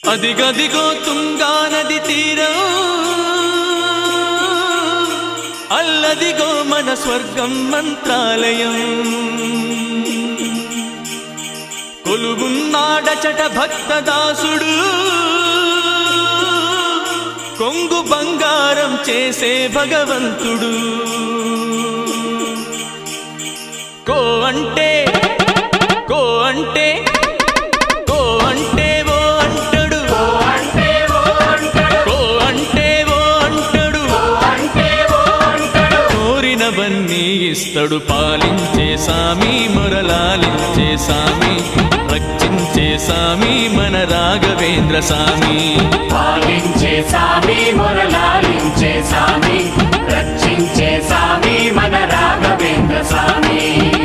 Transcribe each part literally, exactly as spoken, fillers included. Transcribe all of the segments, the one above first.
అదిగదిగో తుంగా నది తీరం, అల్లదిగో మన స్వర్గం మంత్రాలయం. కొలుగున్నాడచట భక్తదాసుడు, కొంగు బంగారం చేసే భగవంతుడు. కో అంటే కో అంటే కో అంటే ఓ అంటాడు, కో అంటే ఓ అంటాడు, కోరినవన్నీ ఇస్తాడు. పాలించే సామి, మొరలాలించే సామి, రక్షించే సామి మన రాఘవేంద్ర సామి. పాలించే సామి, మొరలాలించే సామి, రక్షించే సామి మన రాఘవేంద్ర సామి.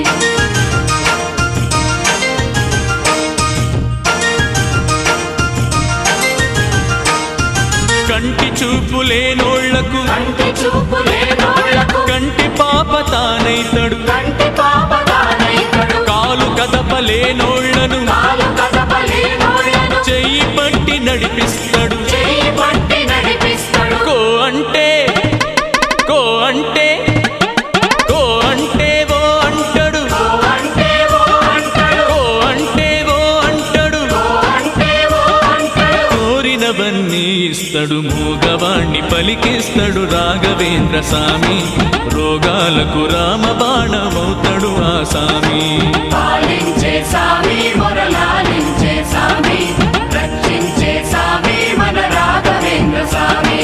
కంటి చూపు లేనోళ్లకు, కంటి చూపు లేనోళ్లకు కంటి పాప తానైతడు, కంటి పాప తానైతడు. కాలు కదపలేనోళ్లను, కాలు కదపలేనోళ్లను చెయ్యి పట్టి నడిపిస్తాడు, చెయ్యి పట్టి నడిపిస్తాడు. కో అంటే కో అంటే కో అంటే ఓ అంటాడు, కో అంటే ఓ అంటాడు, కో అంటే ఓ అంటాడు, కో అంటే ఓ అంటాడు. కోరినవన్నీ ఇస్తాడు, మూగవాణ్ణి పలికిస్తాడు రాఘవేంద్ర సామి. రోగాలకు రామబాణమవుతాడు ఆ సామి. పాలించే సామి, మొరలాలించే సామి, రక్షించే సామి మన రాఘవేంద్ర సామి.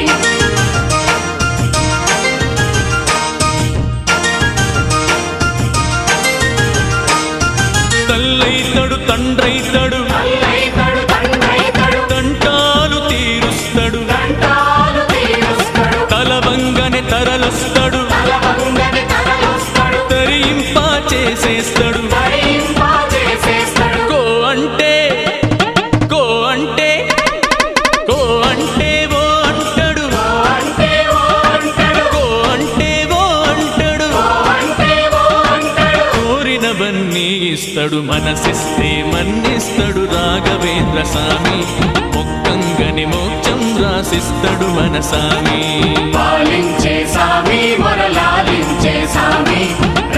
తల్లైతడు తండ్రైతడు, తల్లైతడు తండ్రైతడు, తంటాలు తీరుస్తాడు, తంటాలు తీరుస్తాడు. తలవంగని తరలొస్తాడు, తలవంగని తరలొస్తాడు, తరింప చేసేస్తాడు. తరింపా చేసేస్తాడు. కో అంటే కో అంటే కో అంటే ఓ అంటాడు, కో అంటే ఓ అంటాడు, కో అంటే ఓ అంటాడు, కో అంటే ఓ అంటాడు. కోరినవన్నీ ఇస్తాడు, మనసిస్తే మన్నిస్తాడు రాఘవేంద్ర సామి. మొక్కంగని మోక్షం రాసిస్తాడు మన సామి. పాలించే సామి, మొరలాలించే సామి,